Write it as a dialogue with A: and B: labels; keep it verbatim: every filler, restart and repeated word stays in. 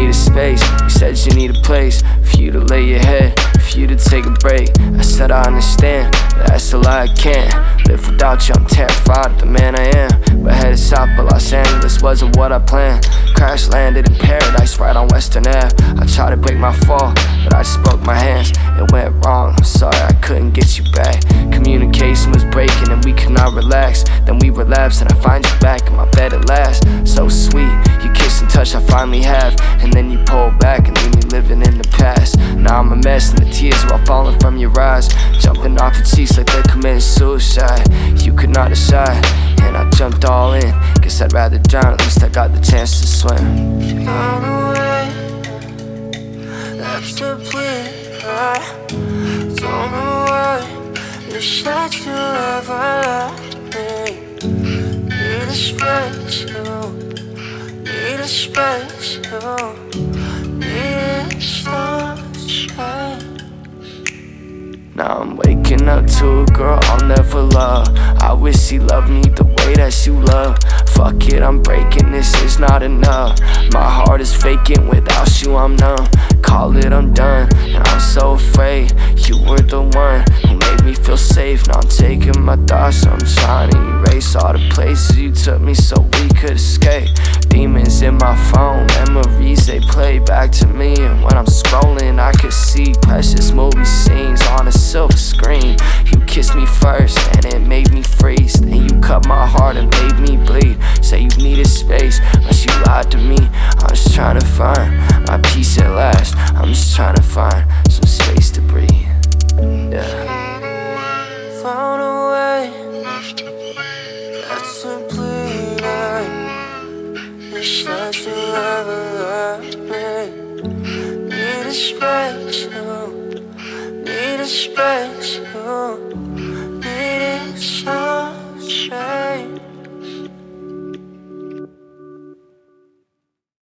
A: need a space. You said you need a place for you to lay your head, for you to take a break. I said I understand, that's a lie, I can't live without you. I'm terrified of the man I am, but headed south, but Los Angeles wasn't what I planned. Crash landed in paradise right on Western Ave. I tried to break my fall, but I just broke my hands. It went wrong, I'm sorry I couldn't get you back. Communication was breaking and we could not relax. Then we relapsed and I find you back in my bed at last. So sweet, you kiss and touch I finally have, and then you pull back and leave me living in the past. Now I'm a mess and the tears are all falling from your eyes, jumping off your cheeks like they're committing suicide. You could not decide, and I jumped all in. Guess I'd rather drown, at least I got the chance to swim.
B: Gone away, that's a plea. I don't know why you said you ever loved me. Need a space, you need a space, you need a sunshine.
A: Now I'm waking up to a girl I'll never love. I wish she loved me the way that you love. Fuck it, I'm breaking, this is not enough. My heart is faking, without you I'm numb. Call it I'm done, and I'm so afraid. You were the one who made me feel safe. Now I'm taking my thoughts, I'm trying to erase all the places you took me so we could escape. Demons in my phone, memories they play back to me. And when I'm scrolling I could see precious movie scenes on a silver screen. You kissed me first and it made me freeze. Then you cut my heart and made me bleed. Say you needed space, but you lied to me. I'm just trying to find my peace at last. I'm just trying to find some space to breathe. Yeah.
B: Found a way, that's simply like you said you ever loved me. Need a space, you need a space, you